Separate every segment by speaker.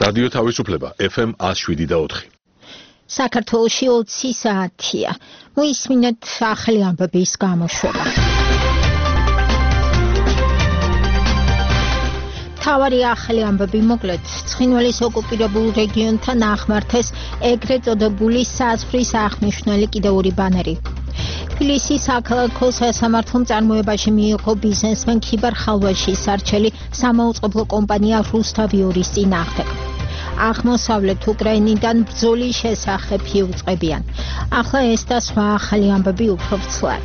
Speaker 1: რადიო თავისუფლება FM 107.4.
Speaker 2: საქართველოში 20 საათია. მოისმინეთ ახალი ამბების გამოშვება. თავარი ახალი ამბები მოკლედ. ცხინვალის ოკუპირებულ რეგიონთან ახმართეს ეგრეთ წოდებული საზღვრის აღნიშნული კიდევ 2 ბანერი. თბილისის საქალაქო სასამართლომ წარმოებაში მიიღო ბიზნესმენ ქიბარ ხალვაშის სარჩელი სამაუწყებლო კომპანია რუსთავიორის წინააღმდეგ. აღმოსავლეთ უკრაინიდან ბრძოლის შესახებ იუწყებიან. ახლა ეს და სხვა ახალი ამბები უფრო ვრცლად.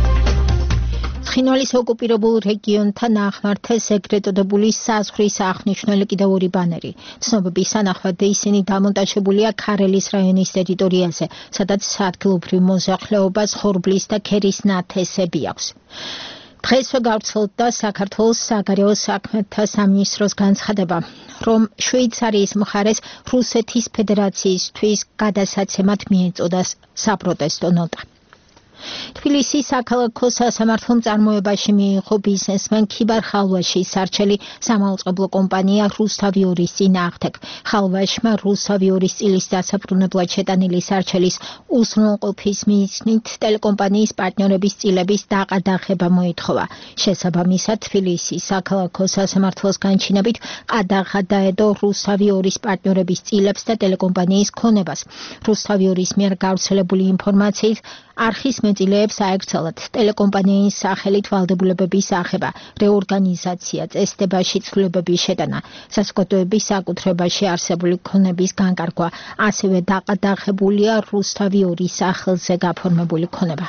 Speaker 2: ცხინვალის ოკუპირებულ რეგიონთან ახმართეს ეგრეთ წოდებული საზღვრის აღნიშნული კიდევ 2 ბანერი. ცნობების თანახმად ისინი დამონტაჟებულია ქარელის რაიონის ტერიტორიაზე, სადაც ადგილობრივ მოსახლეობას ხორბლის და ქერის ნათესები აქვს. დღესვე გავრცელდა საქართველოს საგარეო საქმეთა სამინისტროს განცხადება, რომ შვეიცარიის მხარეს რუსეთის ფედერაციისთვის გადასაცემად მიეწოდა საპროტესტო ნოტა. თბილისის საქალაქო სასამართლომ წარმოებაში მიიღო ბიზნესმენ ქიბარ ხალვაშის სარჩელი სამაუწყებლო კომპანია რუსთავიორის წინააღმდეგ. ხალვაშმა რუსთავიორის წილის დასაბრუნებლად შეტანილი სარჩელის უზრუნველყოფის მიზნით ტელეკომპანიის პარტნიორების წილების დაყადაღება მოითხოვა. შესაბამისად, თბილისის საქალაქო სასამართლოს განჩინებით ყადაღა დაედო რუსთავიორის პარტნიორების წილებს და ტელეკომპანიის ქონებას. რუსთავიორის მიერ გავრცელებული ინფორმაციით არხის მეწილეებს აეკრძალათ ტელეკომპანიის სახელით ვალდებულებების აღება, რეორგანიზაცია, წესდებაში ცვლილებების შეტანა, საზოგადოების საკუთრებაში არსებული ქონების განკარგვა, ასევე დაყადაღებულია რუსთავიორის სახელზე გაფორმებული ქონება.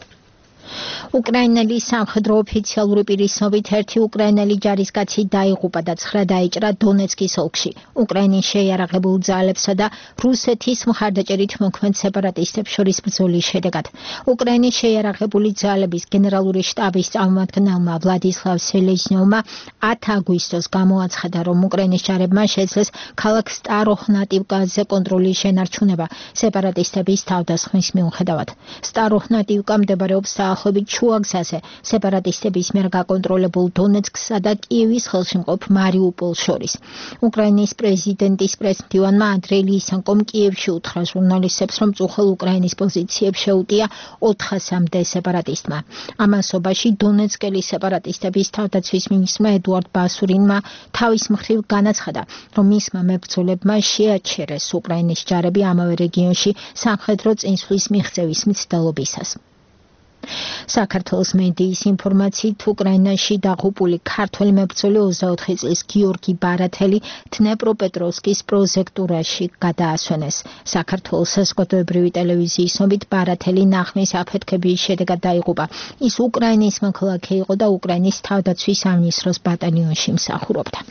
Speaker 2: უკრაინელი სამხედრო ოფიციალური პირის ცნობით 1 უკრაინელი ჯარისკაცი დაიღუპა და 9 დაიჭრა დონეცკის ოლქში. უკრაინის შეიარაღებულ ძალებსა და რუსეთის მხარდაჭერით მოქმედ სეპარატისტებს შორის ბრძოლის შედეგად. უკრაინის შეიარაღებული ძალების გენერალური შტაბის წარმომადგენელმა ვლადისლავ სელეზნიოვმა 10 აგვისტოს გამოაცხადა, რომ უკრაინის ჯარებმა შეძლეს ქალაქ სტაროჰნატივკაზე კონტროლის შენარჩუნება სეპარატისტების თავდასხმის მიუხედავად. სტაროჰნატივკა მდებარეობს დაახლოებით შუა გზაზე სეპარატისტების მიერ გაკონტროლებულ დონეცკსა და კიევის ხელშემყოფ მარიუპოლს შორის. უკრაინის პრეზიდენტის პრესმდივანმა ანდრეი ლისენკომ კიევში უთხრა ჟურნალისტებს, რომ წუხელ უკრაინის პოზიციებს შეუტია 400-მდე სეპარატისტმა. ამასობაში დონეცკელი სეპარატისტების თავდაცვის მინისტრმა ედუარდ ბასურინმა თავის მხრივ განაცხადა, რომ მისმა მებრძოლებმა შეაჩერეს უკრაინის ჯარები ამავე რეგიონში სამხედრო წინსვლის მიღწევის მცდელობისას. საქართველოს მედიის ინფორმაციით უკრაინაში დაღუპული ქართველი მებრძოლი 24 წლის გიორგი ბარათელი დნეპროპეტროვსკის პროზექტურაში გადაასვენეს. საქართველოს საზოგადოებრივი ტელევიზიის ცნობით ბარათელი ნახმის აფეთქების შედეგად დაიღუპა. ის უკრაინის მოქალაქე იყო და უკრაინის თავდაცვის სამინისტროს ბატალიონში მსახურობდა.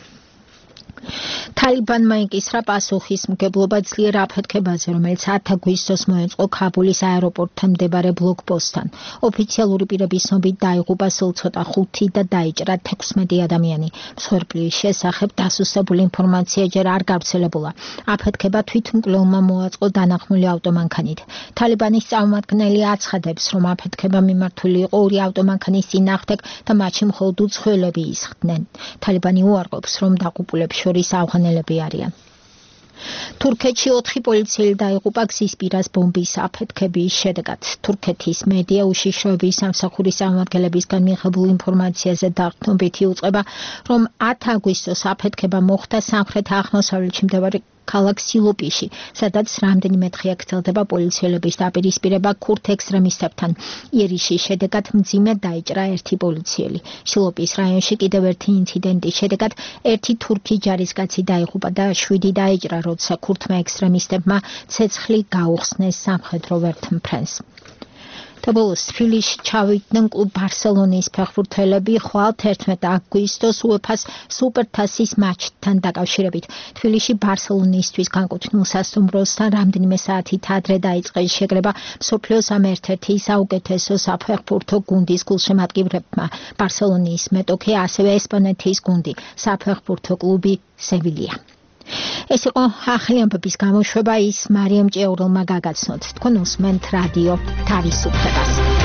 Speaker 2: თალიბანმა იკისრა პასუხისმგებლობა ძლიერ აფეთქებაზე, რომელიც 10 აგვისტოს მოეწყო ქაბულის აეროპორტთან მდებარე ბლოკპოსტთან. ოფიციალური პირების ცნობით დაიღუპა სულ ცოტა 5 და დაიჭრა 16 ადამიანი. მსხვერპლის შესახებ დასუსტებული ინფორმაცია ჯერ არ გავრცელებულა. აფეთქება თვითმკვლელმა მოაწყო დანახმული ავტომანქანით. თალიბანის წარმომადგენელი აცხადებს, რომ აფეთქება მიმართული იყო 2 ავტომანქანის წინააღმდეგ და მათში მხოლოდ უცხოელები ისხდნენ. თალიბანი უარყოფს, რომ დაღუპულებს შორის ავღანელები არიან. თურქეთში 4 პოლიციელი დაიღუპა გზის პირას ბომბის აფეთქების შედეგად. თურქეთის მედია უშიშროების სამსახურის წარმომადგენლებისგან მიღებულ ინფორმაციაზე დაყრდნობით იუწყება, რომ 10 აგვისტოს აფეთქება მოხდა სამხრეთ-აღმოსავლეთში მდებარე ქალაქ სილოპიში, სადაც რამდენიმე დღე გრძელდება პოლიციელების დაპირისპირება ქურთ ექსტრემისტებთან. იერიშის შედეგად მძიმე დაიჭრა 1 პოლიციელი. სილოპის რაიონში კიდევ ერთი ინციდენტის შედეგად 1 თურქი ჯარისკაცი დაიღუპა და 7 დაიჭრა, როცა ქურთმა ექსტრემისტებმა ცეცხლი გაუხსნეს სამხედრო ვერტმფრენს. ბოლოს თბილისში ჩავიდნენ კლუბ ბარსელონის ფეხბურთელები ხვალ 11 აგვისტოს უეფა-ს სუპერთასის მატჩთან დაკავშირებით. თბილისში ბარსელონისთვის განკუთვნილ სასტუმროსთან რამდენიმე საათით ადრე დაიწყეს შეკრება მსოფლიოს ამ ერთ-ერთი საუკეთესო საფეხბურთო გუნდის გულშემატკივრებმა. ბარსელონის მეტოქე ასევე ესპანეთის გუნდი, საფეხბურთო კლუბი სევილია. ეს იყო ახალი ამბების გამოშვება, ის მარიამ ჭეურელმა გაგაცნოთ. თქვენ უსმენთ რადიო თავისუფლებას.